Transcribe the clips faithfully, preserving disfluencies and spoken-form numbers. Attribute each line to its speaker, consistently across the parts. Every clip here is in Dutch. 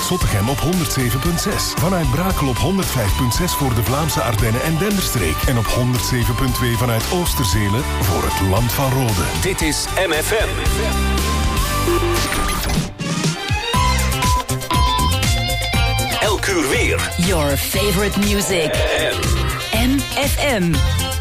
Speaker 1: Zottegem op honderd zeven komma zes. Vanuit Brakel op honderd vijf komma zes voor de Vlaamse Ardennen en Denderstreek. En op honderd zeven komma twee vanuit Oosterzelen voor het Land van Rode.
Speaker 2: Dit is M F M. Elk uur weer.
Speaker 3: Your favorite music. M F M.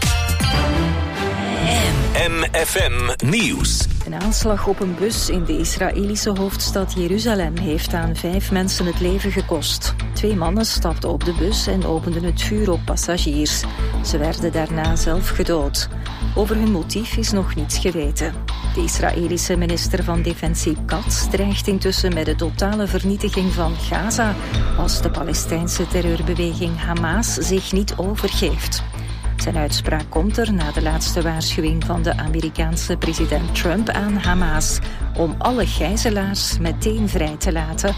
Speaker 2: M F M Nieuws.
Speaker 4: Een aanslag op een bus in de Israëlische hoofdstad Jeruzalem heeft aan vijf mensen het leven gekost. Twee mannen stapten op de bus en openden het vuur op passagiers. Ze werden daarna zelf gedood. Over hun motief is nog niets geweten. De Israëlische minister van Defensie Katz dreigt intussen met de totale vernietiging van Gaza als de Palestijnse terreurbeweging Hamas zich niet overgeeft. Zijn uitspraak komt er na de laatste waarschuwing van de Amerikaanse president Trump aan Hamas om alle gijzelaars meteen vrij te laten.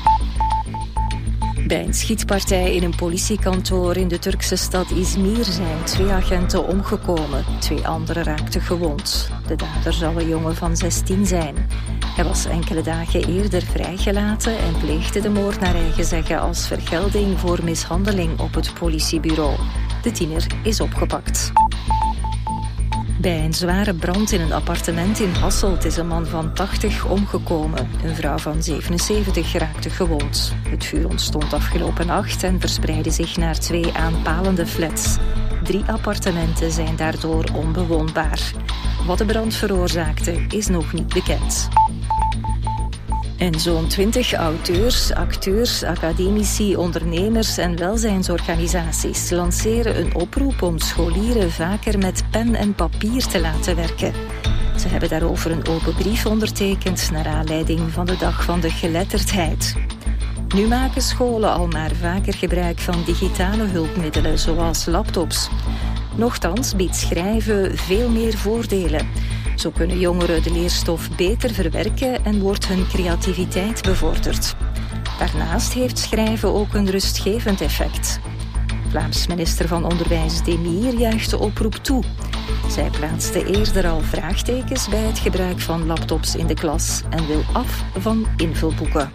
Speaker 4: Bij een schietpartij in een politiekantoor in de Turkse stad Izmir zijn twee agenten omgekomen. Twee anderen raakten gewond. De dader zou een jongen van zestien zijn. Hij was enkele dagen eerder vrijgelaten en pleegde de moord naar eigen zeggen als vergelding voor mishandeling op het politiebureau. De tiener is opgepakt. Bij een zware brand in een appartement in Hasselt is een man van tachtig omgekomen. Een vrouw van zevenenzeventig raakte gewond. Het vuur ontstond afgelopen nacht en verspreidde zich naar twee aanpalende flats. Drie appartementen zijn daardoor onbewoonbaar. Wat de brand veroorzaakte is nog niet bekend. En zo'n twintig auteurs, acteurs, academici, ondernemers en welzijnsorganisaties lanceren een oproep om scholieren vaker met pen en papier te laten werken. Ze hebben daarover een open brief ondertekend naar aanleiding van de Dag van de Geletterdheid. Nu maken scholen al maar vaker gebruik van digitale hulpmiddelen zoals laptops. Nochtans biedt schrijven veel meer voordelen. Zo kunnen jongeren de leerstof beter verwerken en wordt hun creativiteit bevorderd. Daarnaast heeft schrijven ook een rustgevend effect. Vlaams minister van Onderwijs Demir juicht de oproep toe. Zij plaatste eerder al vraagtekens bij het gebruik van laptops in de klas en wil af van invulboeken.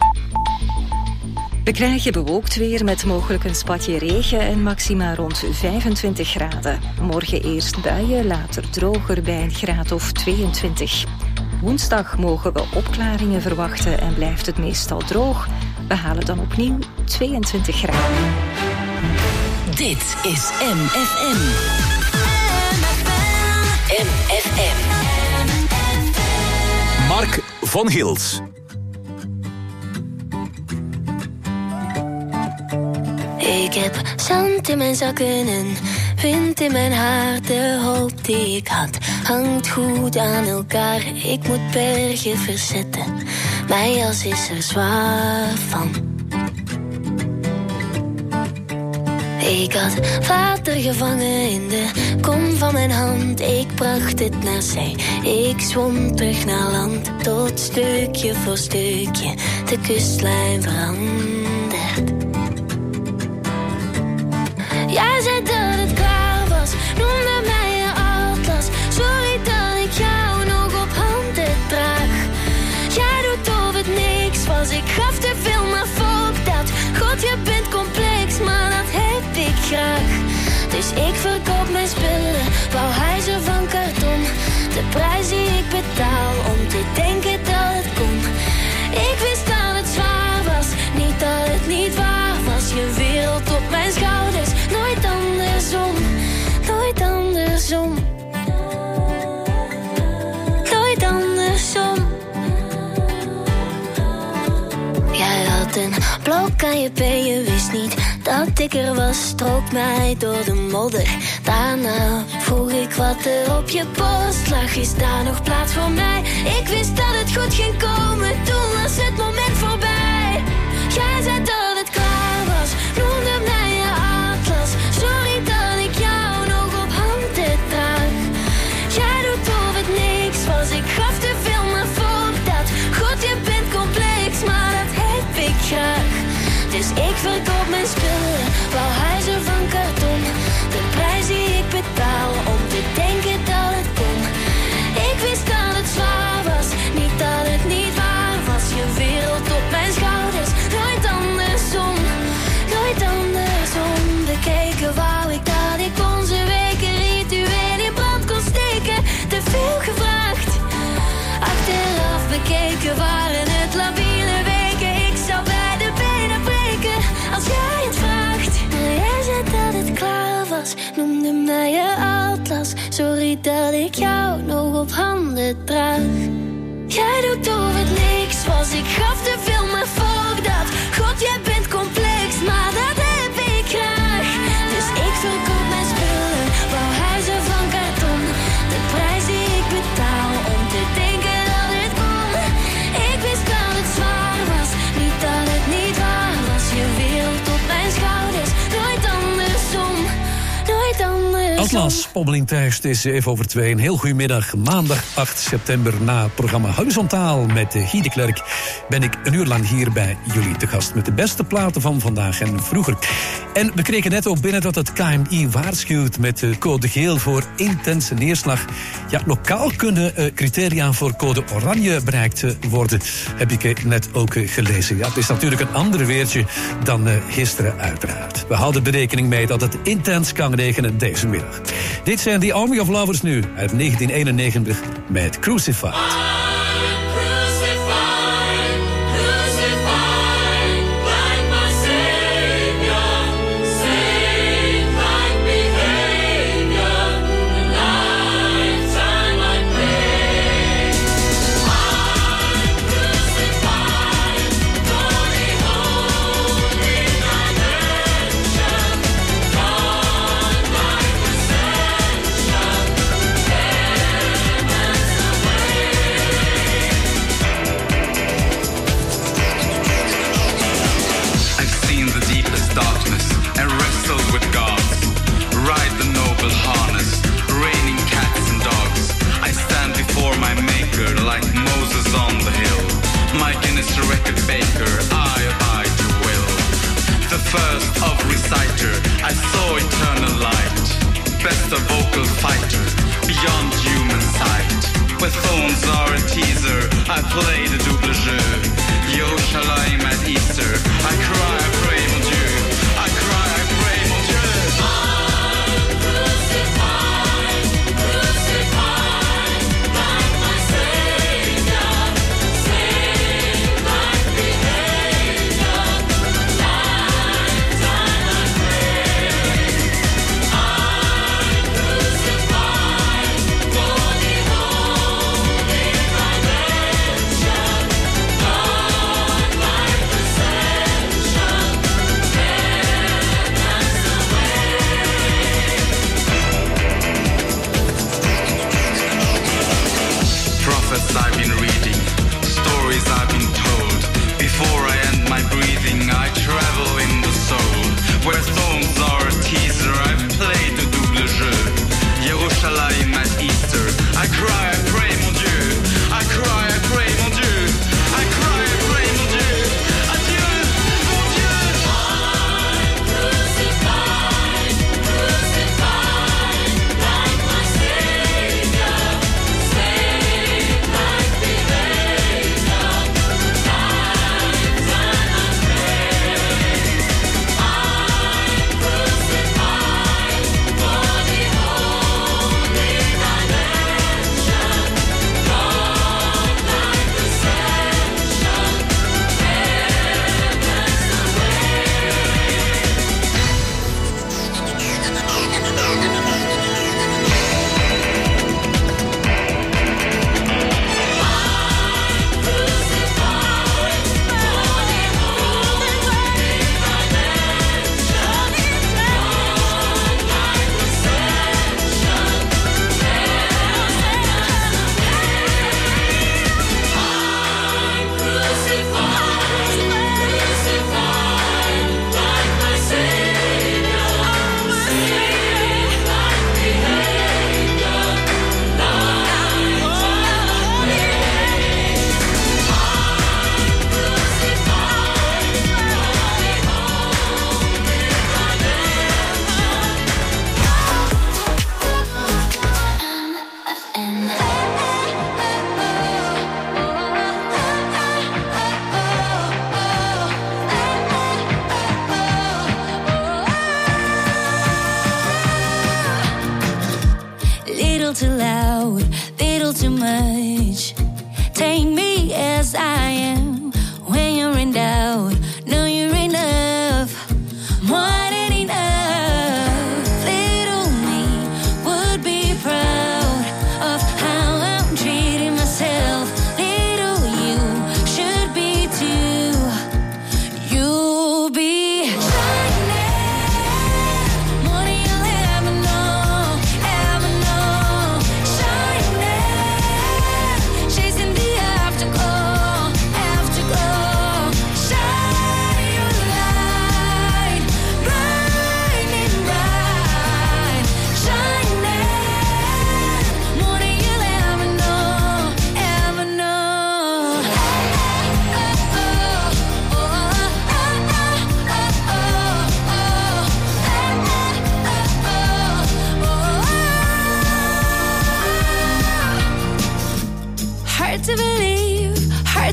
Speaker 4: We krijgen bewolkt weer met mogelijk een spatje regen en maxima rond vijfentwintig graden. Morgen eerst buien, later droger bij een graad of tweeëntwintig. Woensdag mogen we opklaringen verwachten en blijft het meestal droog. We halen dan opnieuw tweeëntwintig graden.
Speaker 3: Dit is M F M. M F M.
Speaker 2: Mark van Gils.
Speaker 5: Ik heb zand in mijn zakken en wind in mijn haar. De hoop die ik had hangt goed aan elkaar. Ik moet bergen verzetten, mijn jas is er zwaar van. Ik had water gevangen in de kom van mijn hand. Ik bracht het naar zee, ik zwom terug naar land. Tot stukje voor stukje de kustlijn verandert. Jij zei dat het klaar was, noemde mij je atlas. Sorry dat ik jou nog op handen draag. Jij doet of het niks was, ik gaf te veel, maar fuck dat. God, je bent complex, maar dat heb ik graag. Dus ik verkoop mijn spullen, bouw huizen van karton. De prijs die ik betaal om te denken dat het kon. Ik wist dat het zwaar was, niet dat het niet waar was. Je wereld op mijn schouders, nooit andersom, nooit andersom. Nooit andersom. Jij had een blok aan je been, je wist niet dat ik er was. Strook mij door de modder, daarna vroeg ik wat er op je post lag. Is daar nog plaats voor mij? Ik wist dat het goed ging komen, toen was het moment voorbij. Jij zei dat het klaar was, noemde mij je atlas. Sorry dat ik jou nog op handen draag. Jij doet of het niks was, ik gaf te veel, maar fuck dat. God, je bent complex, maar dat heb ik graag. Dus ik verkoop mijn spullen, bouw huizen van karton. De prijs die ik betaal om te denken dat het kon. Ik wist dat het zwaar was, niet dat het niet waar was. Je wereld op mijn schouders, nooit anders. weken waren het labiele weken. Ik zou bij de benen breken als jij het vraagt. Maar jij zei dat het klaar was, noemde mij je atlas. Sorry dat ik jou nog op handen draag. Jij doet of het niks was, ik gaf te veel, maar fuck dat. God, jij bent complex, maar dat heb ik graag. Dus ik verkoop mijn spullen, bouw huizen van karton. De prijs die ik betaal om te denken dat het kon. Ik wist dat het zwaar was, niet dat het niet waar was. Je wereld op mijn schouders, nooit andersom, nooit andersom.
Speaker 6: Atlas, Pommeling Thijs, het is even over twee. Een heel goedemiddag, maandag acht september na het programma Horizontaal met Guy de Klerk. Ben ik een uur lang hier bij jullie te gast met de beste platen van vandaag en vroeger. En we kregen net ook binnen dat het K M I waarschuwt met de code geel voor intense neerslag. Ja, lokaal kunnen uh, criteria voor code oranje bereikt uh, worden, heb ik uh, net ook uh, gelezen. Ja, het is natuurlijk een ander weertje dan uh, gisteren uiteraard. We houden er rekening mee dat het intens kan regenen deze middag. Dit zijn The Army of Lovers nu uit negentien eenennegentig met Crucified.
Speaker 7: Sunshine.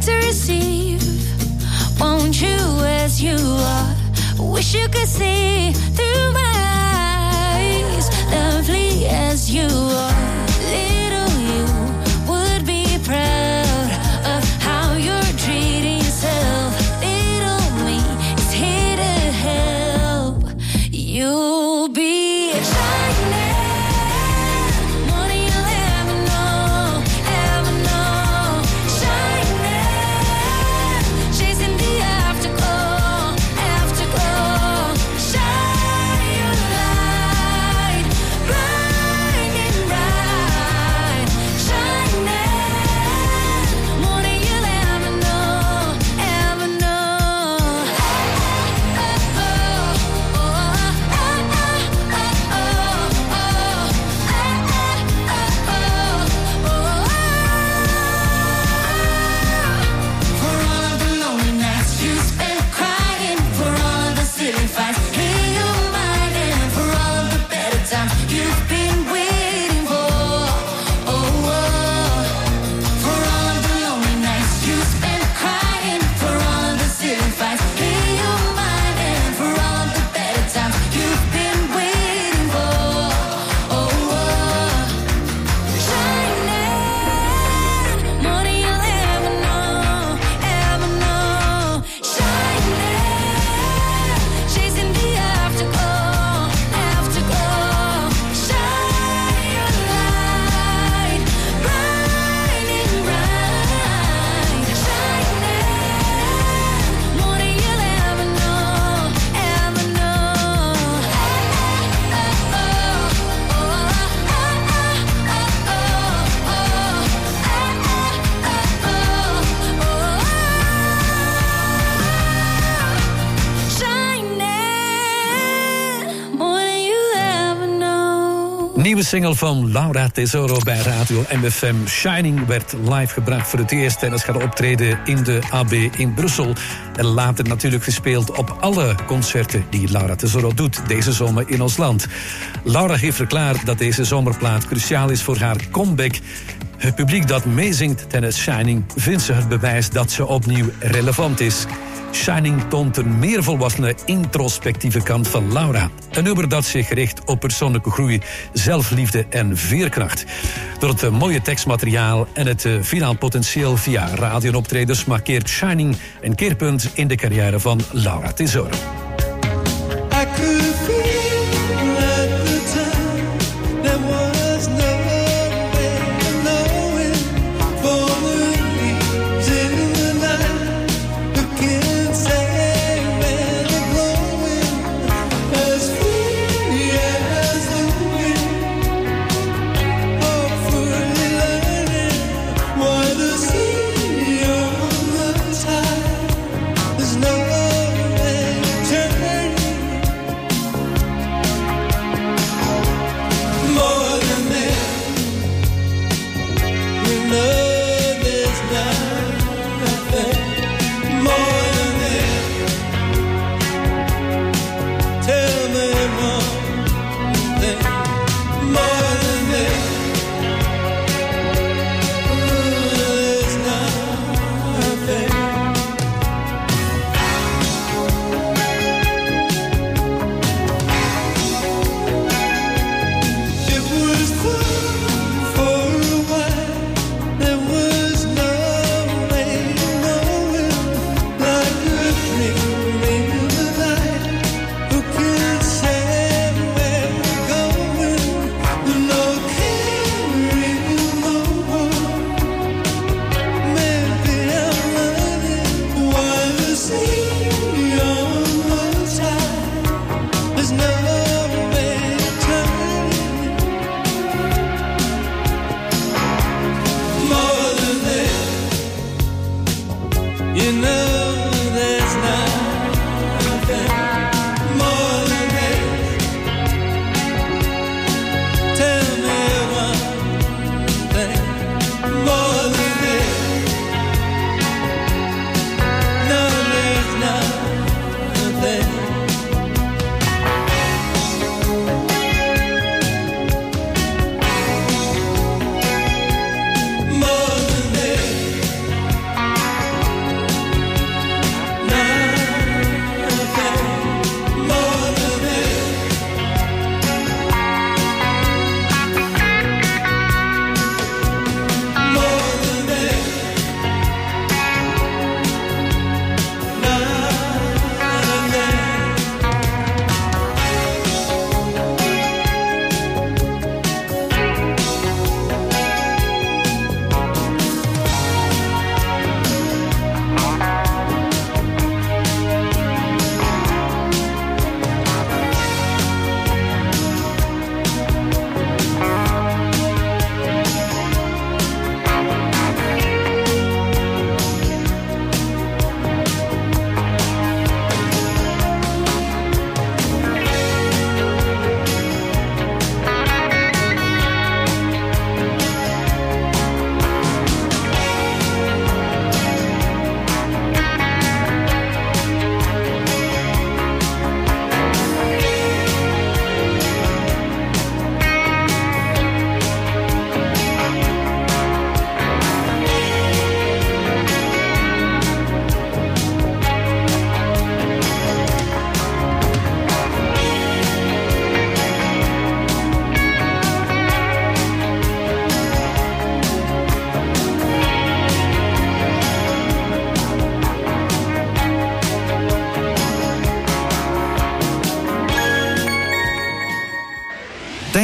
Speaker 7: to receive. Won't you as you are? Wish you could see through my eyes, lovely as you are. Little you would be proud of how you're treating yourself. Little me is here to help. You'll be shining.
Speaker 6: Nieuwe single van Laura Tesoro bij Radio M F M. Shining werd live gebracht voor het eerst tijdens haar optreden in de A B in Brussel. En later natuurlijk gespeeld op alle concerten die Laura Tesoro doet deze zomer in ons land. Laura heeft verklaard dat deze zomerplaat cruciaal is voor haar comeback. Het publiek dat meezingt tijdens Shining vindt ze het bewijs dat ze opnieuw relevant is. Shining toont een meer volwassene, introspectieve kant van Laura. Een nummer dat zich richt op persoonlijke groei, zelfliefde en veerkracht. Door het mooie tekstmateriaal en het finaal potentieel via radiooptredens markeert Shining een keerpunt in de carrière van Laura Tesoro.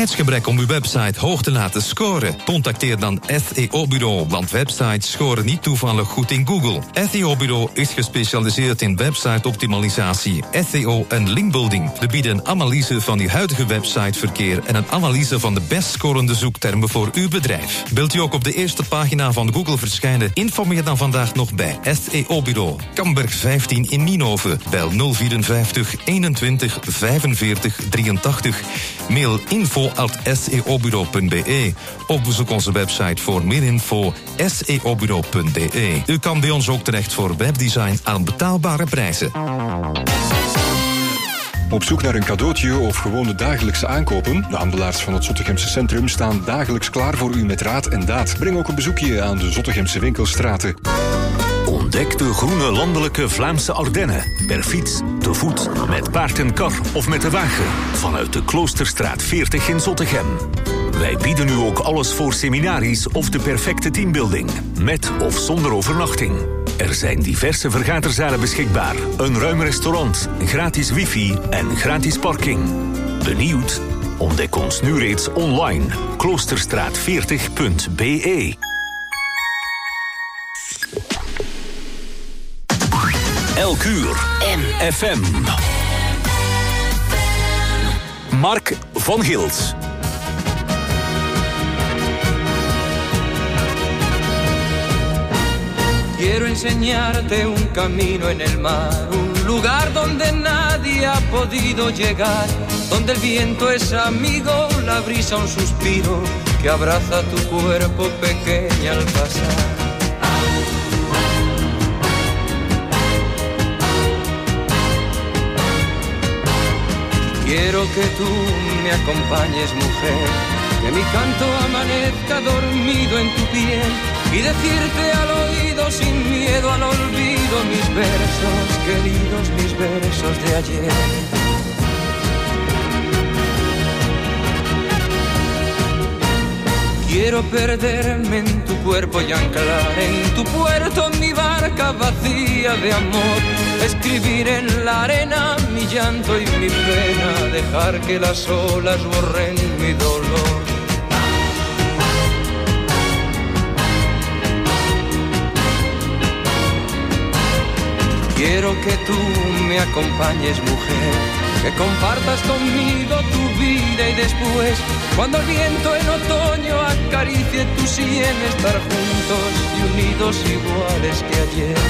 Speaker 8: tijdsgebrek om uw website hoog te laten scoren? Contacteer dan S E O-bureau, want websites scoren niet toevallig goed in Google. S E O-bureau is gespecialiseerd in website-optimalisatie, S E O en linkbuilding. We bieden een analyse van uw huidige websiteverkeer en een analyse van de best scorende zoektermen voor uw bedrijf. Wilt u ook op de eerste pagina van Google verschijnen? Informeer dan vandaag nog bij S E O-bureau. Kamberg vijftien in Nienhoven. Bel nul vierenvijftig eenentwintig vijfenveertig drieëntachtig. Mail info at s e o bureau punt b e. Of bezoek onze website voor meer info s e o bureau punt b e. U kan bij ons ook terecht voor webdesign aan betaalbare prijzen.
Speaker 9: Op zoek naar een cadeautje of gewoon de dagelijkse aankopen? De handelaars van het Zottegemse Centrum staan dagelijks klaar voor u met raad en daad. Breng ook een bezoekje aan de Zottegemse winkelstraten.
Speaker 2: Ontdek de groene landelijke Vlaamse Ardennen. Per fiets, te voet, met paard en kar of met de wagen. Vanuit de Kloosterstraat veertig in Zottegem. Wij bieden u ook alles voor seminaries of de perfecte teambuilding. Met of zonder overnachting. Er zijn diverse vergaderzalen beschikbaar. Een ruim restaurant, gratis wifi en gratis parking. Benieuwd? Ontdek ons nu reeds online. kloosterstraat veertig punt b e. Elk uur. M F M. Mark van Gils.
Speaker 10: Quiero enseñarte un camino en el mar, un lugar donde nadie ha podido llegar, donde el viento es amigo, la brisa un suspiro que abraza tu cuerpo pequeña al pasar. Quiero que tú me acompañes, mujer, que mi canto amanezca dormido en tu piel y decirte al oído sin miedo al olvido mis versos, queridos, mis versos de ayer. Quiero perderme en tu cuerpo y anclar en tu puerto mi barca vacía de amor. Escribir en la arena mi llanto y mi pena, dejar que las olas borren mi dolor. Quiero que tú me acompañes, mujer, que compartas conmigo tu vida y después, cuando el viento en otoño acaricie tu sien, estar juntos y unidos iguales que ayer.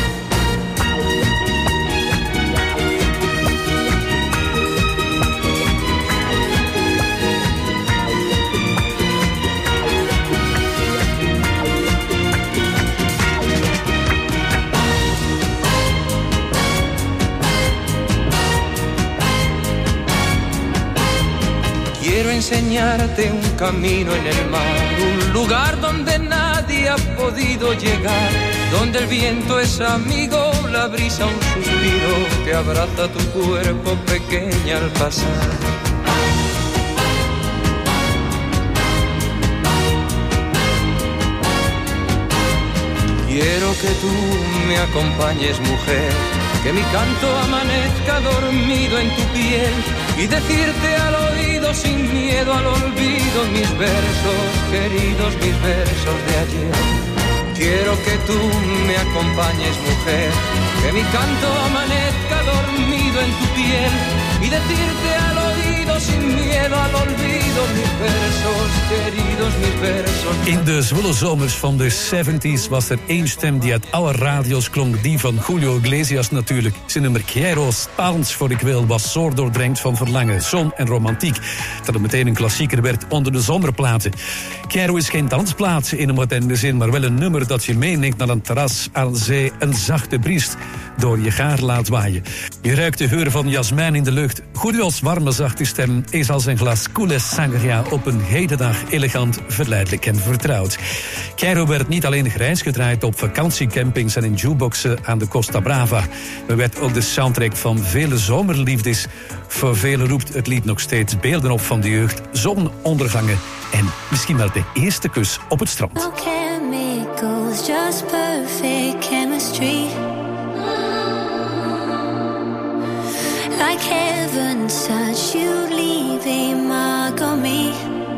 Speaker 10: Quiero enseñarte un camino en el mar, un lugar donde nadie ha podido llegar, donde el viento es amigo, la brisa un suspiro que abraza tu cuerpo pequeña al pasar. Quiero que tú me acompañes, mujer, que mi canto amanezca dormido en tu piel y decirte al oído sin miedo al olvido mis versos, queridos, mis versos de ayer. Quiero que tú me acompañes, mujer, que mi canto amanezca dormido en tu piel y decirte al oído sin miedo al olvido mis versos, queridos, mis versos.
Speaker 6: In de zwoele zomers van de zeventig was er één stem die uit alle radio's klonk, die van Julio Iglesias natuurlijk. Zijn nummer Quiero, Spaans voor ik wil, was zo doordrenkt van verlangen, zon en romantiek, dat het meteen een klassieker werd onder de zomerplaten. Quiero is geen dansplaat in een moderne zin, maar wel een nummer dat je meeneemt naar een terras aan zee, een zachte bries door je gaar laat waaien. Je ruikt de geur van jasmijn in de lucht. Julio's warme, zachte stem is als een glas koele sangria op een hedendag elegant, verleidelijk en vertrouwd. Quiero werd niet alleen grijs gedraaid op vakantiecampings en in jukeboxen aan de Costa Brava, maar werd ook de soundtrack van vele zomerliefdes. Voor velen roept het lied nog steeds beelden op van de jeugd, zonondergangen en misschien wel de eerste kus op het strand.
Speaker 5: No chemicals, just perfect chemistry. Like heaven touch, you leave a mark on me.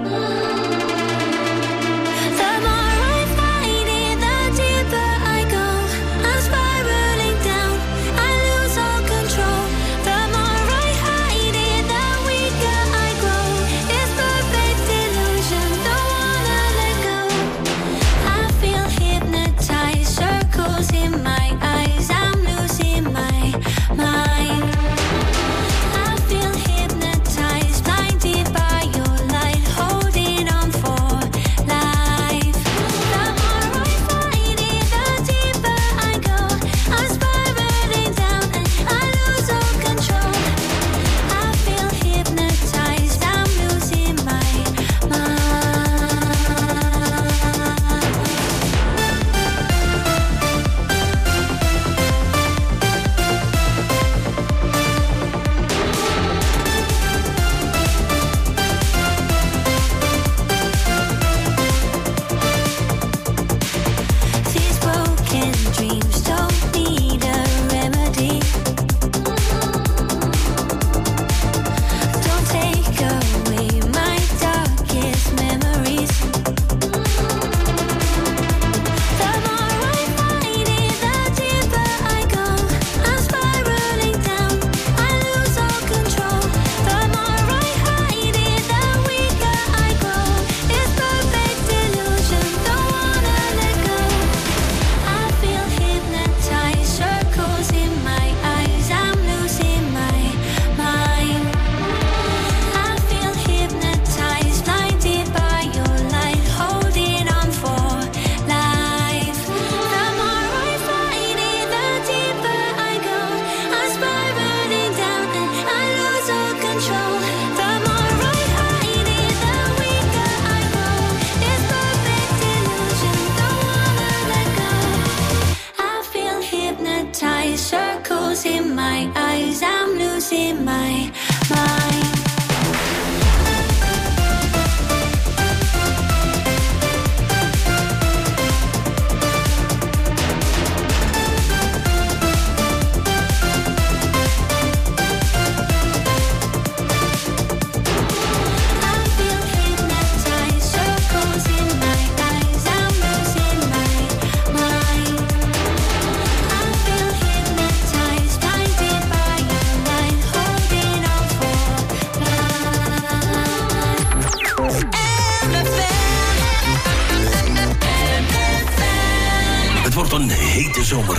Speaker 5: in my mind.
Speaker 11: Het wordt een hete zomer.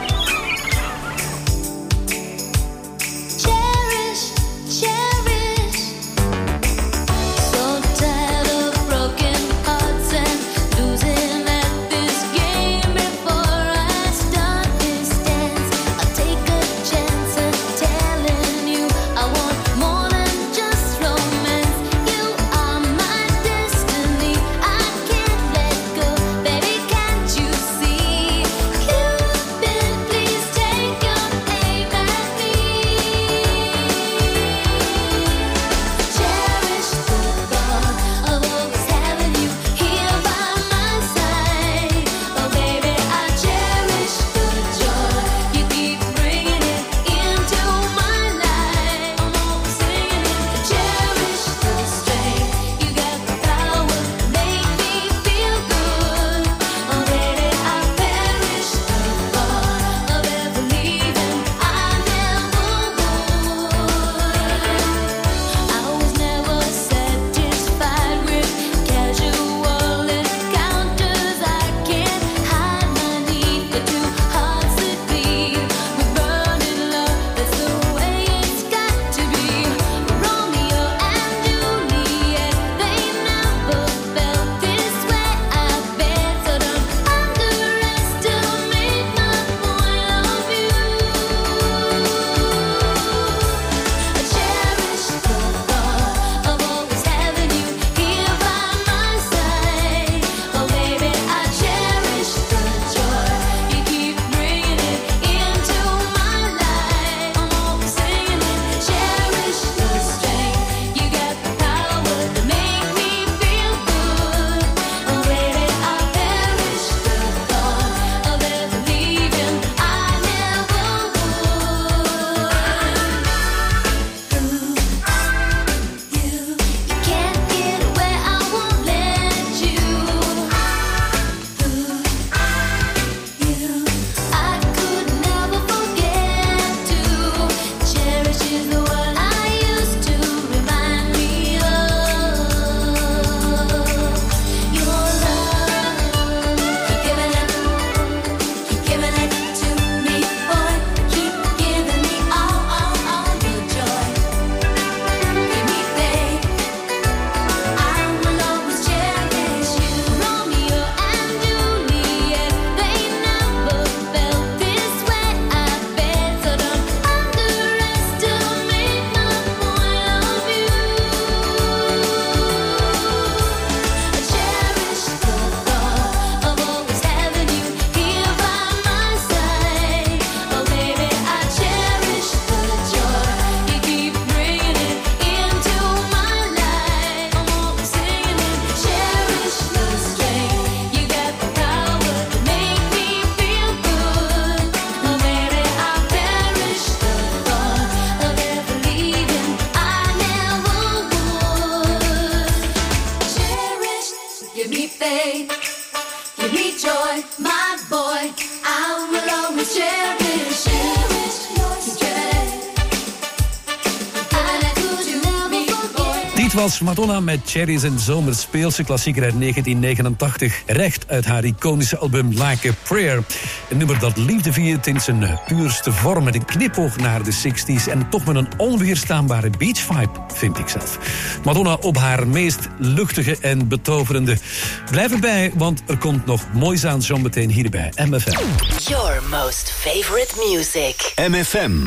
Speaker 6: Was Madonna met Cherries en Zomer, speelse klassieker uit negentien negenentachtig. Recht uit haar iconische album Like a Prayer. Een nummer dat liefde viert in zijn puurste vorm. Met een knipoog naar de zestig's en toch met een onweerstaanbare beach vibe, vind ik zelf. Madonna op haar meest luchtige en betoverende. Blijf erbij, want er komt nog moois aan zometeen hier bij M F M.
Speaker 3: Your most favorite music.
Speaker 2: M F M.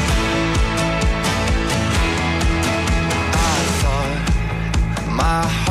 Speaker 12: My heart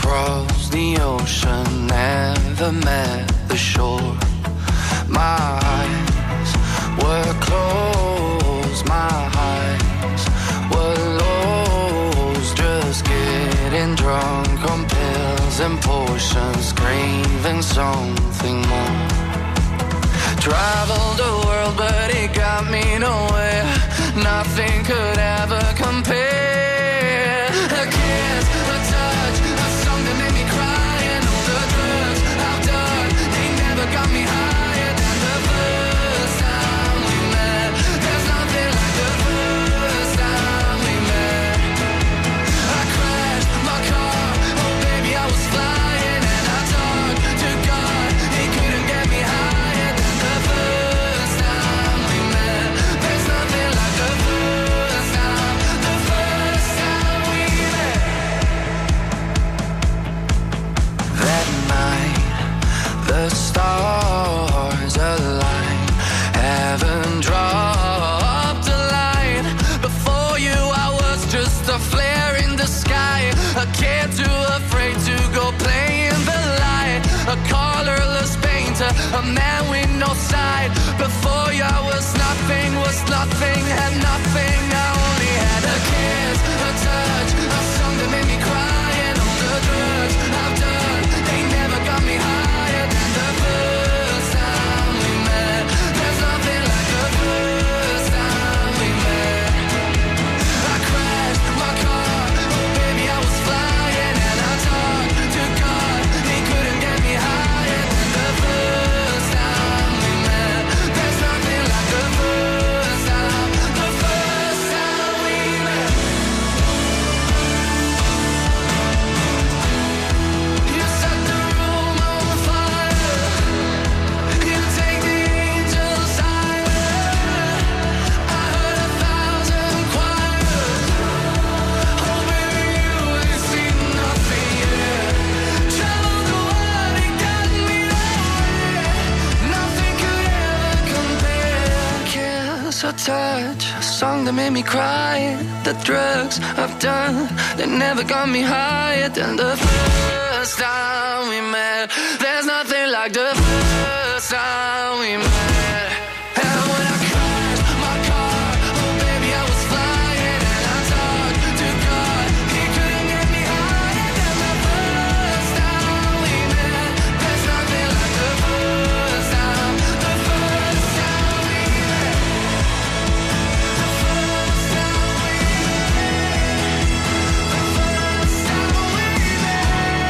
Speaker 12: across the ocean, never met the shore. My eyes were closed, my eyes were lost, just getting drunk on pills and potions, craving something more. Traveled the world, but it got me nowhere. Nothing could ever compare. A kiss, a touch, a song that made me cry, and all the drugs I've done, they never got me higher than the first time we met. There's nothing like the first time we met. I crashed my car, oh baby I was flying, and I talked to God, he couldn't get me higher than the first time we met. There's nothing like the first time, the first time we met. That night, the stars aligned, heaven dropped a line. Before you I was just a flare in the sky, a kid too afraid to go play in the light, a colorless painter, a man with no side. Before you I was nothing, was nothing, had nothing. I only had a kiss, a touch, a song that made me cry, and all the drugs I've done, they never got me higher than the first time we met. There's nothing like the first time we met. I crashed my car, oh baby I was flying, and I talked to God, he couldn't get me higher than the first time we met. There's nothing like the first time, the first time we met. You set the room on fire, you take the angels higher. I heard a thousand choirs, oh baby you ain't seen nothing yet. Traveled the world, it got me nowhere. Nothing could ever compare. Kiss, a touch, a song that made me cry. The drugs I've done, they never got me higher than the first time we met. There's nothing like the first time we met. And when I crashed my car, oh baby I was flying, and I talked to God, he couldn't get me higher than the first time we met. There's nothing like the first time, the first time we met. The first time we met. The first time we met.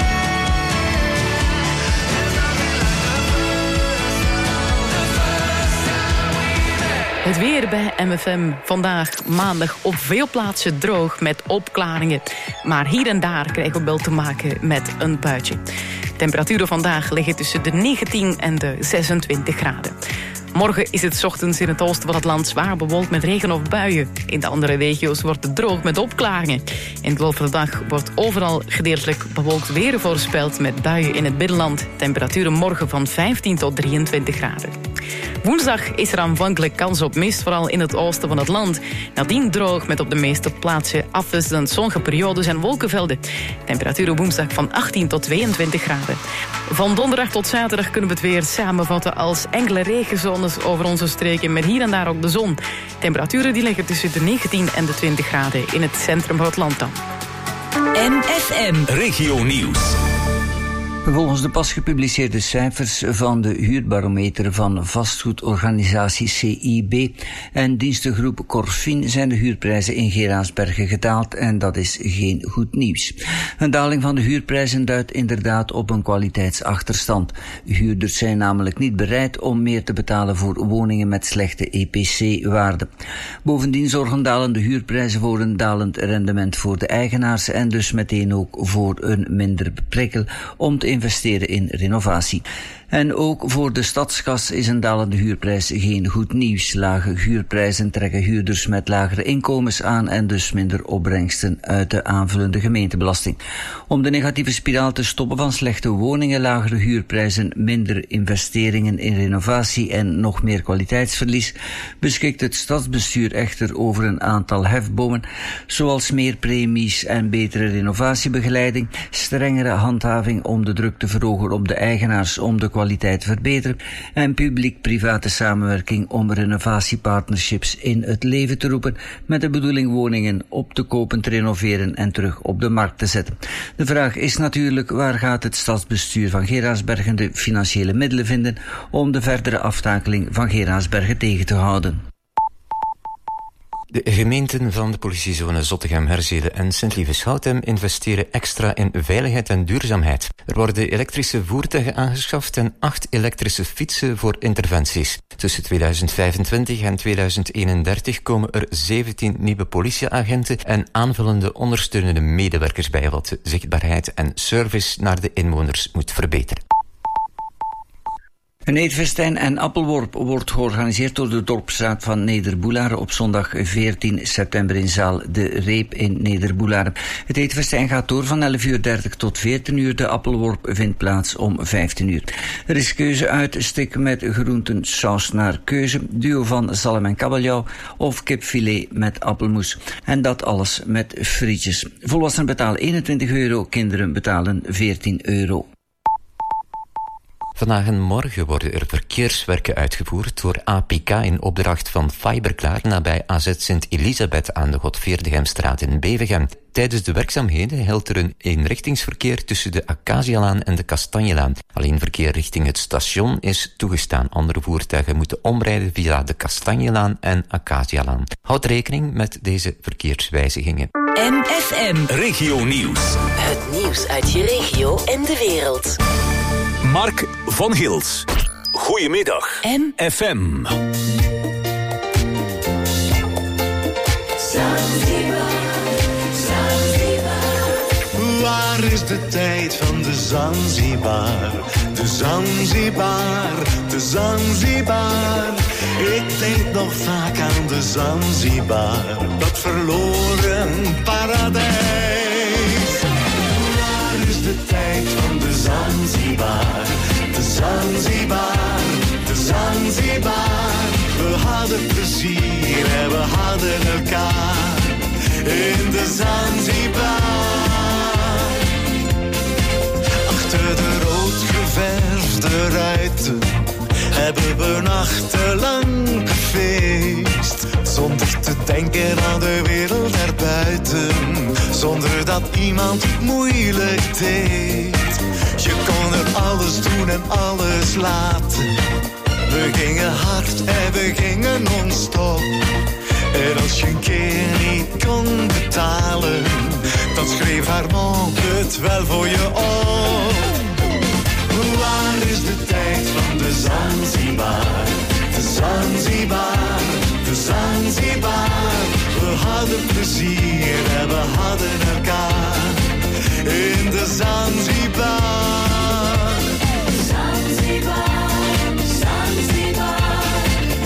Speaker 12: There's nothing like the first time, the first time we met.
Speaker 13: Het weer bij M F M vandaag maandag op veel plaatsen droog met opklaringen. Maar hier en daar krijgen we wel te maken met een buitje. Temperaturen vandaag liggen tussen de negentien en de zesentwintig graden. Morgen is het 's ochtends in het oosten van het land zwaar bewolkt met regen of buien. In de andere regio's wordt het droog met opklaringen. In de loop van de dag wordt overal gedeeltelijk bewolkt weer voorspeld met buien in het binnenland. Temperaturen morgen van vijftien tot drieëntwintig graden. Woensdag is er aanvankelijk kans op mist, vooral in het oosten van het land. Nadien droog met op de meeste plaatsen afwisselend zonnige periodes en wolkenvelden. Temperaturen woensdag van achttien tot tweeëntwintig graden. Van donderdag tot zaterdag kunnen we het weer samenvatten als enkele regenzones over onze streken, met hier en daar ook de zon. Temperaturen die liggen tussen de negentien en de twintig graden in het centrum van het land dan.
Speaker 3: M F M
Speaker 2: Regio Nieuws.
Speaker 14: Volgens de pas gepubliceerde cijfers van de huurbarometer van vastgoedorganisatie C I B en dienstengroep Corfin zijn de huurprijzen in Geraardsbergen gedaald en dat is geen goed nieuws. Een daling van de huurprijzen duidt inderdaad op een kwaliteitsachterstand. Huurders zijn namelijk niet bereid om meer te betalen voor woningen met slechte E P C-waarde. Bovendien zorgen dalende huurprijzen voor een dalend rendement voor de eigenaars en dus meteen ook voor een minder prikkel om te investeren in renovatie. En ook voor de stadskas is een dalende huurprijs geen goed nieuws. Lage huurprijzen trekken huurders met lagere inkomens aan en dus minder opbrengsten uit de aanvullende gemeentebelasting. Om de negatieve spiraal te stoppen van slechte woningen, lagere huurprijzen, minder investeringen in renovatie en nog meer kwaliteitsverlies, beschikt het stadsbestuur echter over een aantal hefbomen, zoals meer premies en betere renovatiebegeleiding, strengere handhaving om de druk te verhogen op de eigenaars om de kwaliteit te verbeteren en publiek-private samenwerking om renovatiepartnerships in het leven te roepen met de bedoeling woningen op te kopen, te renoveren en terug op de markt te zetten. De vraag is natuurlijk, waar gaat het stadsbestuur van Geraardsbergen de financiële middelen vinden om de verdere aftakeling van Geraardsbergen tegen te houden?
Speaker 15: De gemeenten van de politiezone Zottegem, Herzele en Sint-Lieve-Schouten investeren extra in veiligheid en duurzaamheid. Er worden elektrische voertuigen aangeschaft en acht elektrische fietsen voor interventies. Tussen tweeduizend vijfentwintig en tweeduizend eenendertig komen er zeventien nieuwe politieagenten en aanvullende ondersteunende medewerkers bij, wat de zichtbaarheid en service naar de inwoners moet verbeteren.
Speaker 14: Een eetfestijn en appelworp wordt georganiseerd door de Dorpsraad van Nederboelaren op zondag veertien september in zaal De Reep in Nederboelaren. Het eetfestijn gaat door van elf uur dertig tot veertien uur. De appelworp vindt plaats om vijftien uur. Er is keuze uit stik met groentensaus naar keuze, duo van zalm en kabeljauw of kipfilet met appelmoes. En dat alles met frietjes. Volwassenen betalen eenentwintig euro, kinderen betalen veertien euro.
Speaker 15: Vandaag en morgen worden er verkeerswerken uitgevoerd door A P K in opdracht van Fiberklaar nabij A Z Sint-Elisabeth aan de Godveerdegemstraat in Bevegem. Tijdens de werkzaamheden geldt er een eenrichtingsverkeer tussen de Acacialaan en de Kastanjelaan. Alleen verkeer richting het station is toegestaan. Andere voertuigen moeten omrijden via de Kastanjelaan en Acacialaan. Houd rekening met deze verkeerswijzigingen.
Speaker 3: M F M.
Speaker 2: Regio Nieuws.
Speaker 3: Het nieuws uit je regio en de wereld.
Speaker 2: Mark van Gils. Goedemiddag.
Speaker 3: M
Speaker 2: F M.
Speaker 12: Waar is de tijd van de Zanzibar? De Zanzibar, de Zanzibar. Ik denk nog vaak aan de Zanzibar, dat verloren paradijs. Waar is de tijd van de Zanzibar? De Zanzibar, de Zanzibar. We hadden plezier en we hadden elkaar in de Zanzibar. Achter de rood geverfde ruiten hebben we nachtenlang gefeest. Zonder te denken aan de wereld erbuiten, zonder dat iemand moeilijk deed. Je kon er alles doen en alles laten. We gingen hard en we gingen non-stop. En als je een keer niet kon betalen, dan schreef haar mond het wel voor je op. Waar is de tijd van de Zanzibar? De Zanzibar, de Zanzibar. We hadden plezier en we hadden elkaar in de Zanzibar. Zanzibar, Zanzibar.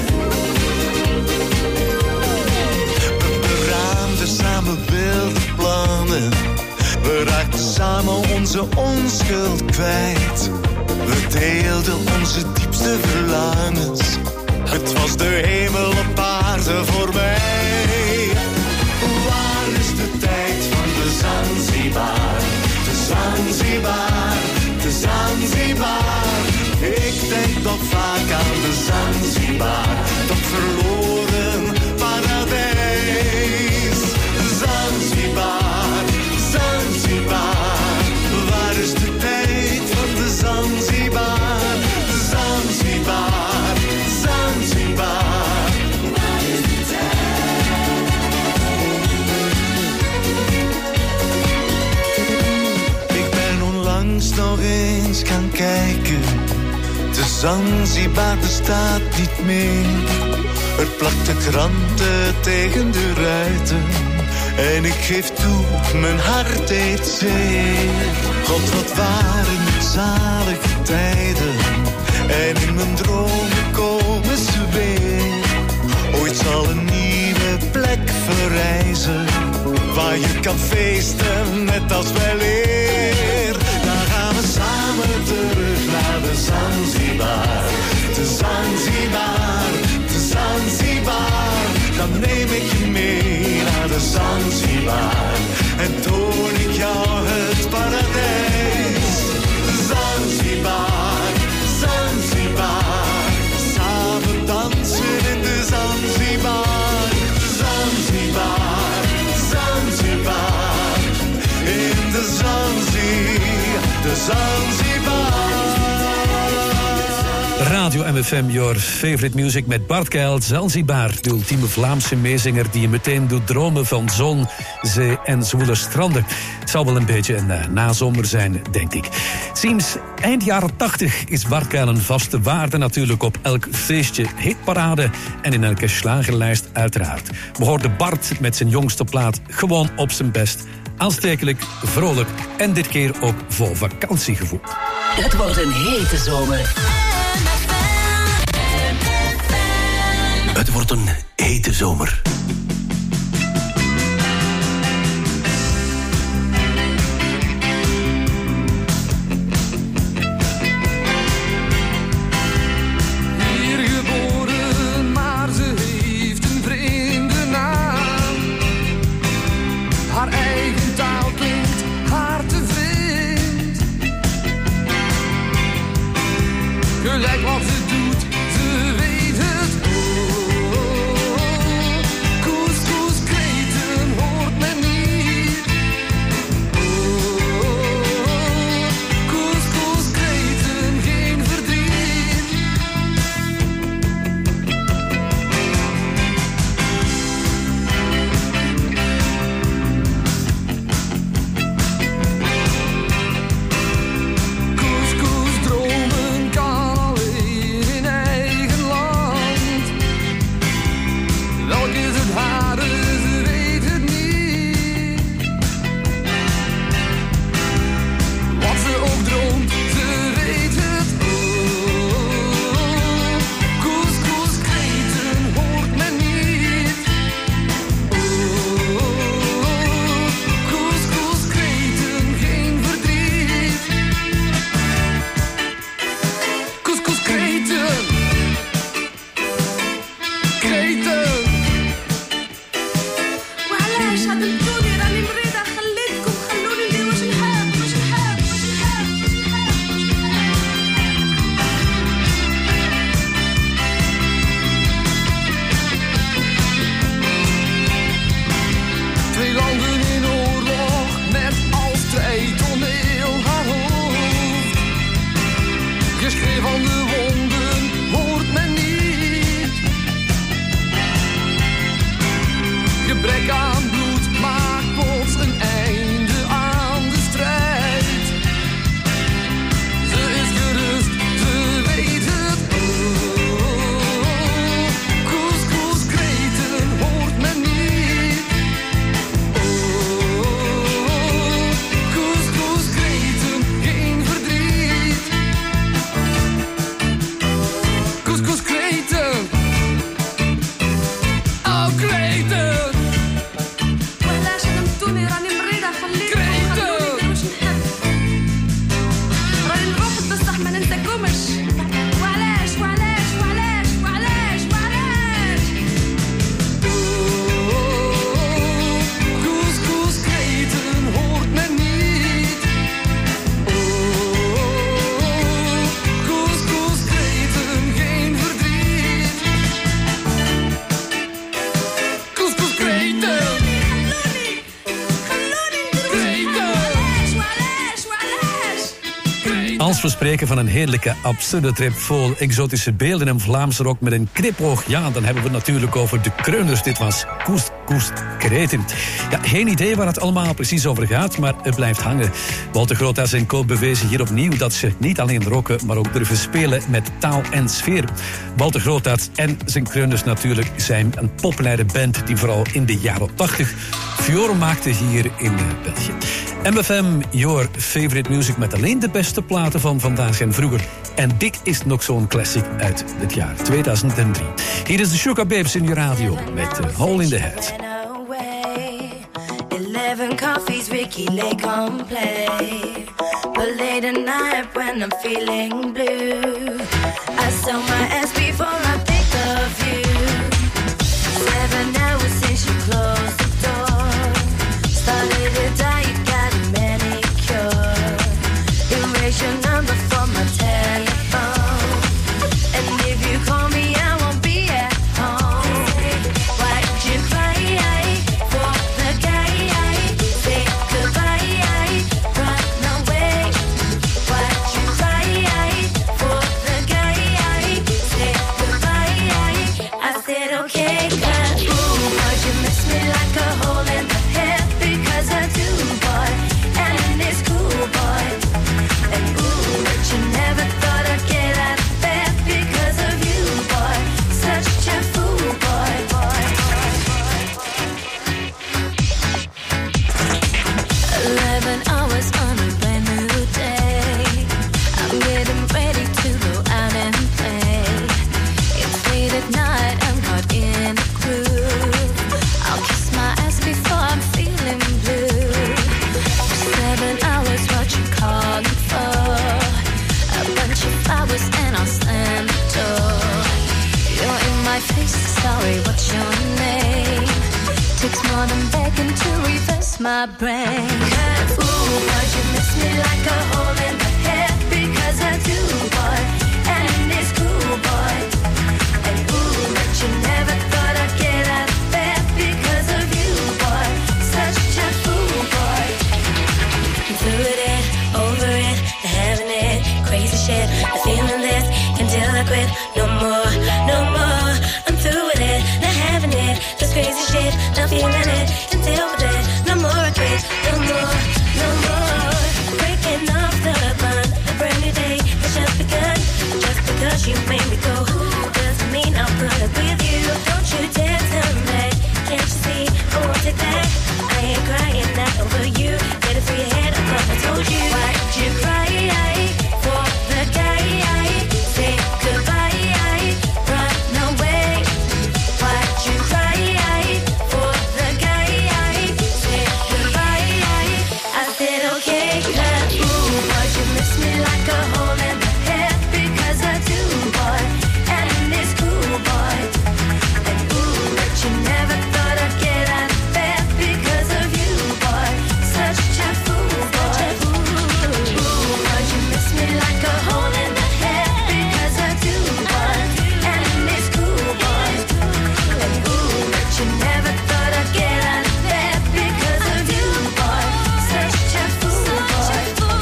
Speaker 12: We beraamden samen wilde plannen. We raakten samen onze onschuld kwijt. We deelden onze diepste verlangens. Het was de hemel op aarde voor mij. Waar is de tijd van de Zanzibar? De Zanzibar, de Zanzibar. Ik denk nog vaak aan de Zanzibar, dat verloren paradijs. Zanzibar, Zanzibar. Waar is de tijd van de Zanzibar? Zanzibar, Zanzibar. Waar is de tijd? Ik ben onlangs nog eens gaan kijken. De Zanzibar bestaat niet meer. Er plakten kranten tegen de ruiten. En ik geef toe, mijn hart deed zeer. God, wat waren het zalige tijden. En in mijn dromen komen ze weer. Ooit zal een nieuwe plek verrijzen, waar je kan feesten net als wel eer. Dan gaan we samen terug naar de Zanzibar. De Zanzibar, de Zanzibar. Dan neem ik je mee naar de Zanzibar en toon ik jou het paradijs. Zanzibar, Zanzibar. Samen dansen in de Zanzibar. Zanzibar, Zanzibar. In de Zanzibar, de Zanzibar.
Speaker 6: Radio M F M, your favorite music met Bart Keil, Zanzibar. De ultieme Vlaamse meezinger die je meteen doet dromen van zon, zee en zwoele stranden. Het zal wel een beetje een uh, nazomer zijn, denk ik. Sinds eind jaren tachtig is Bart Keil een vaste waarde natuurlijk op elk feestje, hitparade en in elke slagerlijst uiteraard. We hoorden Bart met zijn jongste plaat gewoon op zijn best. Aanstekelijk, vrolijk en dit keer ook vol vakantiegevoel.
Speaker 3: Het wordt een hete zomer.
Speaker 11: Het wordt een hete zomer.
Speaker 10: Hier geboren, maar ze heeft een vreemde naam. Haar eigen taal klinkt haar te vreemd. Gelijk wat ze doet, ze weet het.
Speaker 6: Als we spreken van een heerlijke, absurde trip vol exotische beelden en Vlaamse rock met een knipoog, ja, dan hebben we het natuurlijk over de Kreuners. Dit was Koest, Koest, Kreten. Ja, geen idee waar het allemaal precies over gaat, maar het blijft hangen. Walter Groothuis en Co bewezen hier opnieuw dat ze niet alleen rocken, maar ook durven spelen met taal en sfeer. Walter Groothuis en zijn Kreuners natuurlijk zijn een populaire band die vooral in de jaren tachtig furore maakte hier in België. M F M, your favorite music met alleen de beste platen van vandaag en vroeger. En dit is nog zo'n classic uit het jaar tweeduizend drie. Hier is de Sugar Babes in je radio met uh, Hole in the Head.
Speaker 16: Eleven coffees, Ricky Lake on play. But late at night when I'm feeling blue, I sell my ass before I think of you. Seven hours since you closed the door. Started to die, you got a manicure. Erase your number from my telephone. And if you call me, I won't be at home. Why'd you cry for the guy? Say goodbye, run away. Why'd you cry for the guy? Say goodbye. I said okay, 'cause ooh, boy, you miss me like a hole in the head. Because I do, boy, and it's cool, boy. And ooh, but you never thought I'd get out of bed because of you, boy. Such a fool, boy, boy. Eleven hours on a brand new day. I'm getting ready to go out and play. It's late at night, I'm caught in a groove. I'll kiss my ass before I'm feeling blue. Seven hours, what you calling for? A bunch of flowers and I'll slam the door. You're in my face, sorry, what's your name? Takes more than begging to reverse my brain. 'Cause ooh, boy, you miss me like a hole in the head. Because I do, boy, and it's cool, boy. And ooh, but you never thought I'd get out of bed because of you, boy. Such a fool, boy. Through it, over it, the having it, crazy shit, the feeling this until I quit. No more, no more. I'm through with it, the having it, this crazy shit, not feeling it until we're dead. No more I quit, no more, no more. Breaking off the bond, a brand new day has just begun. Just because you made me go, doesn't mean I'll put up with you. Don't you dare tell me that. Can't you see? I won't take that. I ain't crying not over you. Get it through your head, I thought I told you. Why'd you cry for the guy? Say goodbye, run away. Why'd you cry for the guy? Say goodbye. I said okay, 'cause ooh, boy, you miss me like a hole in the head. Because I do, boy, and it's cool, boy. And ooh, but you never thought I'd get out of bed because of you, boy. Such a fool, boy. Ooh, boy, you miss me like a hole in the head. Because I do, boy, and it's cool, boy. And ooh, but you never thought I'd get out of bed because of you, boy. Such a fool, boy.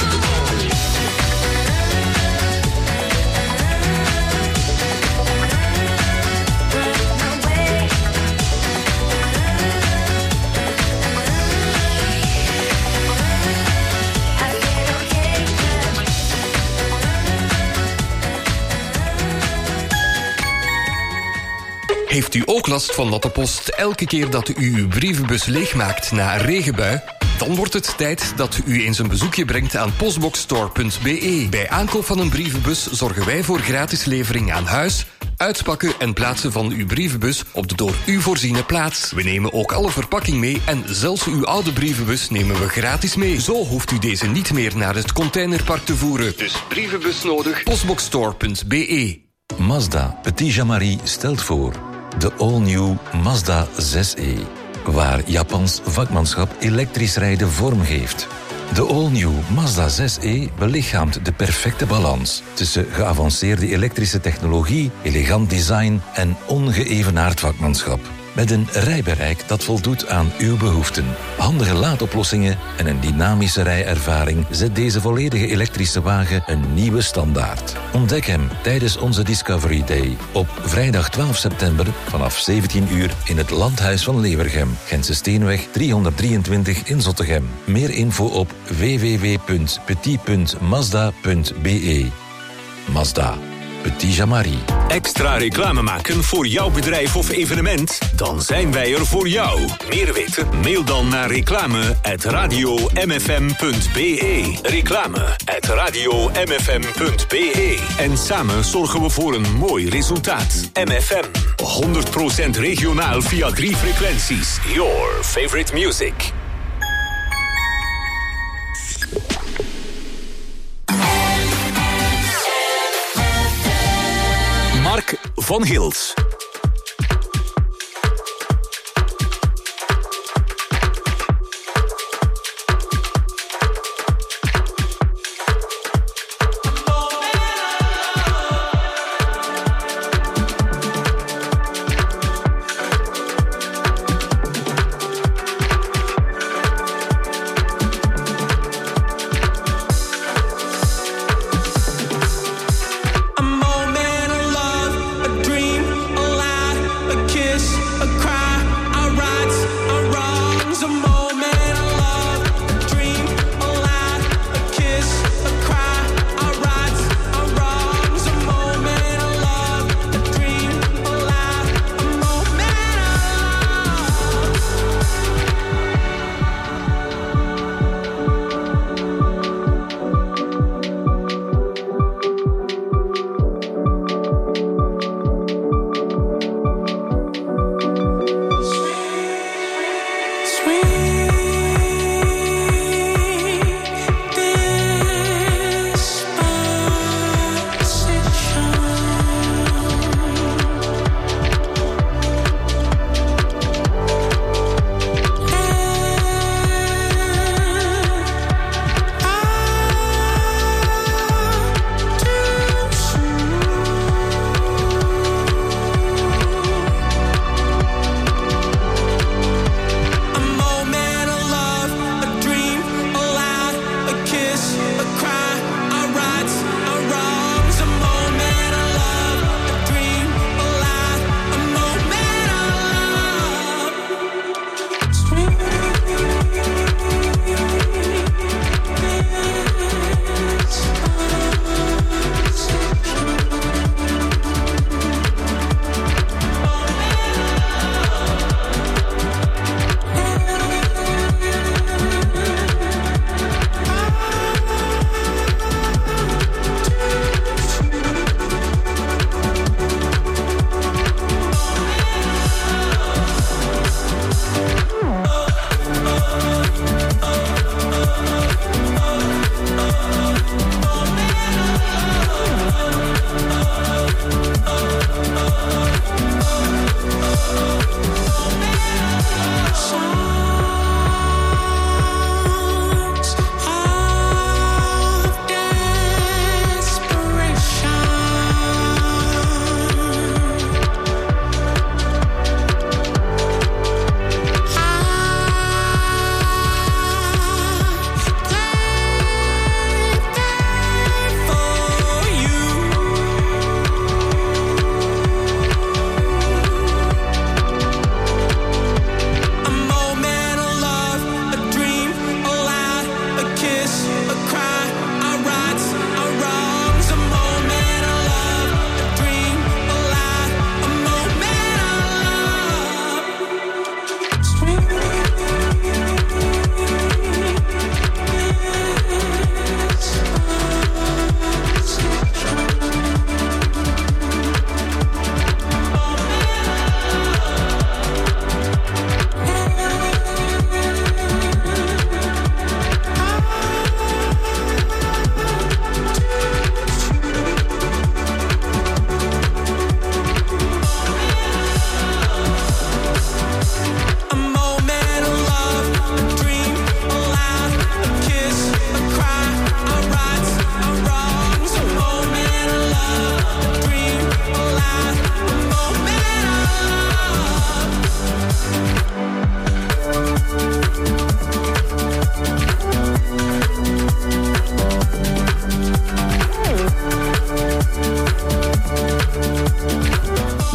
Speaker 17: Heeft u ook last van natte post elke keer dat u uw brievenbus leegmaakt na een regenbui? Dan wordt het tijd dat u eens een bezoekje brengt aan postboxstore punt b e. Bij aankoop van een brievenbus zorgen wij voor gratis levering aan huis, uitpakken en plaatsen van uw brievenbus op de door u voorziene plaats. We nemen ook alle verpakking mee en zelfs uw oude brievenbus nemen we gratis mee. Zo hoeft u deze niet meer naar het containerpark te voeren. Dus brievenbus nodig, postboxstore punt b e.
Speaker 18: Mazda Petit Jean-Marie stelt voor de all-new Mazda zes e, waar Japans vakmanschap elektrisch rijden vorm geeft. De all-new Mazda zes e belichaamt de perfecte balans tussen geavanceerde elektrische technologie, elegant design en ongeëvenaard vakmanschap. Met een rijbereik dat voldoet aan uw behoeften. Handige laadoplossingen en een dynamische rijervaring zet deze volledige elektrische wagen een nieuwe standaard. Ontdek hem tijdens onze Discovery Day op vrijdag twaalf september vanaf zeventien uur in het Landhuis van Levergem, Gentse Steenweg driehonderddrieëntwintig in Zottegem. Meer info op w w w punt petit punt mazda punt b e. Mazda. Petit Jean-Marie.
Speaker 2: Extra reclame maken voor jouw bedrijf of evenement? Dan zijn wij er voor jou. Meer weten? Mail dan naar reclame at radio m f m punt b e. Reclame at radio m f m punt b e. En samen zorgen we voor een mooi resultaat. M F M, honderd procent regionaal via drie frequenties. Your favorite music. Mark van Gils.
Speaker 12: A moment of love, a dream.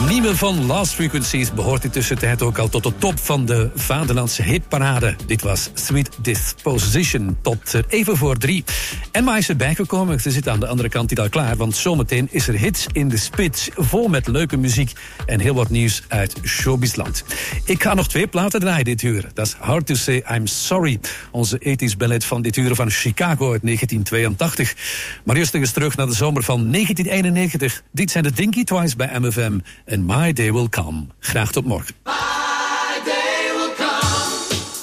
Speaker 6: nieuwe van Last Frequencies behoort in tussentijd ook al tot de top van de Vaderlandse hitparade. Dit was Sweet Disposition, tot even voor drie. Emma is erbij gekomen, ze zit aan de andere kant hier al klaar, want zometeen is er hits in de spits, vol met leuke muziek en heel wat nieuws uit showbizland. Ik ga nog twee platen draaien dit uur. Dat is Hard to Say I'm Sorry, onze ethisch ballet van dit uur van Chicago uit negentien tweeëntachtig. Maar eerst nog eens terug naar de zomer van negentien eenennegentig. Dit zijn de Dinky Twice bij M F M en My Day Will Come. Graag tot morgen.
Speaker 12: My day will come.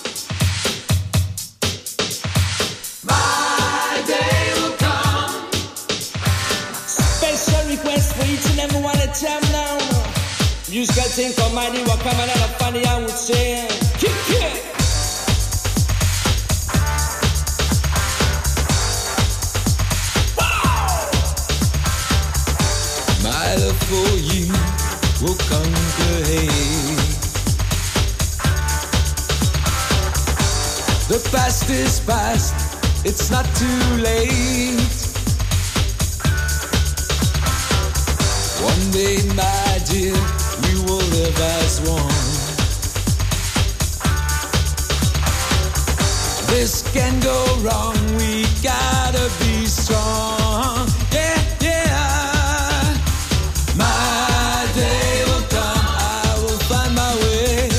Speaker 12: My day will come.
Speaker 19: Special request for each and every one at jam now. Musical thing called My Day will come, and I'm funny I would say, kick it.
Speaker 12: My love for you will conquer hate. The past is past, it's not too late. One day, my dear, we will live as one. This can go wrong, we gotta be strong. Yeah, yeah. My day will come, I will find my way.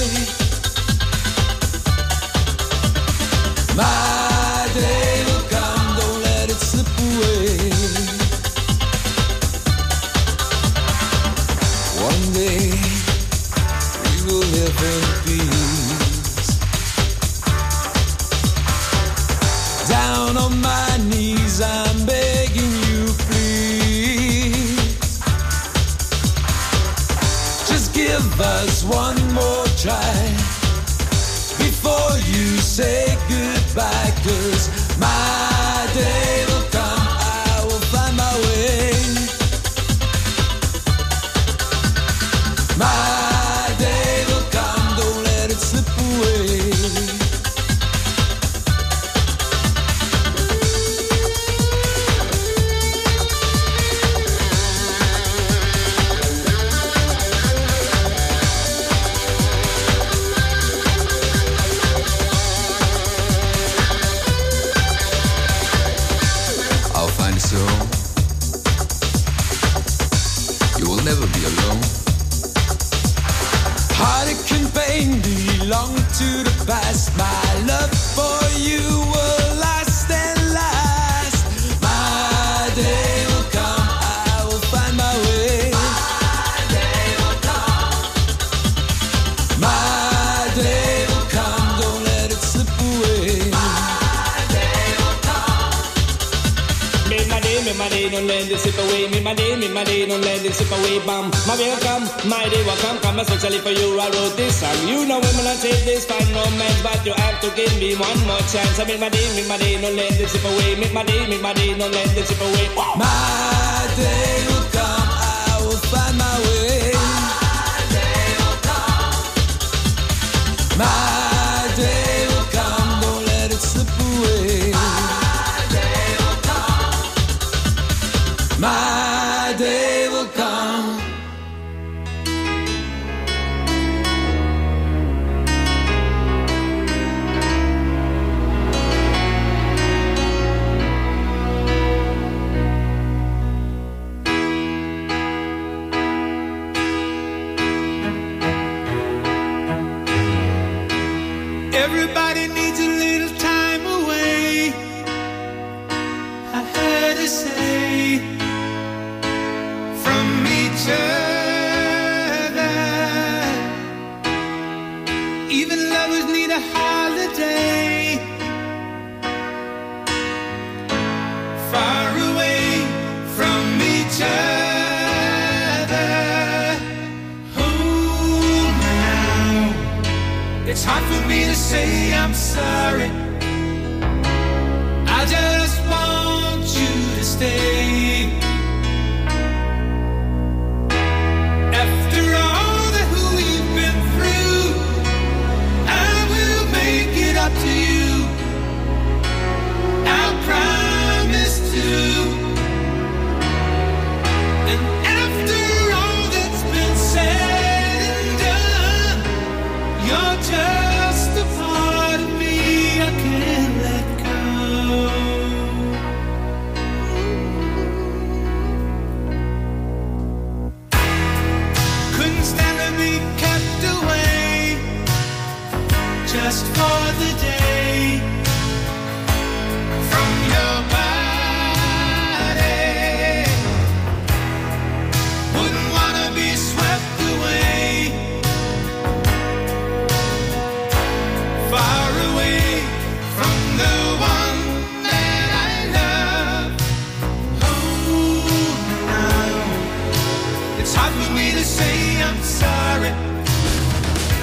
Speaker 12: My day will come, don't let it slip away. One day, we will live in peace. Down on my knees, I'm begging you, please. Just give us one more try before you say goodbye, 'cause my day will come, I will find my way. My day will come, don't let it slip away. I'll find a soul. You will never be alone. Heartache and pain belong to the past. My love for you will last and last. My day will come, I will find my way. My day will come. My day will come, don't let it slip away. My day will come.
Speaker 19: Me my day, me my day, don't let it slip away. Me my day, me my day, don't let it slip away. Bam, my day will come, my day will come. Come especially for you, I wrote this song. You know women I take this fine romance, but you have to give me one more chance. I make my day, make my day, don't let it slip away. Make my day, make my day, don't let it slip away. Wow.
Speaker 12: My day will come, I will find my way. My day will come. My day will come, don't let it slip away. My day will come. My day will come. Everybody needs a little time away, I heard her say, from each other. Even lovers need a holiday, far away from each other. Oh, now it's hard for me to say I'm sorry. I just want you to stay. After all that we've been through, I will make it up to you. I promise to. And after all that's been said, be kept away just for the day.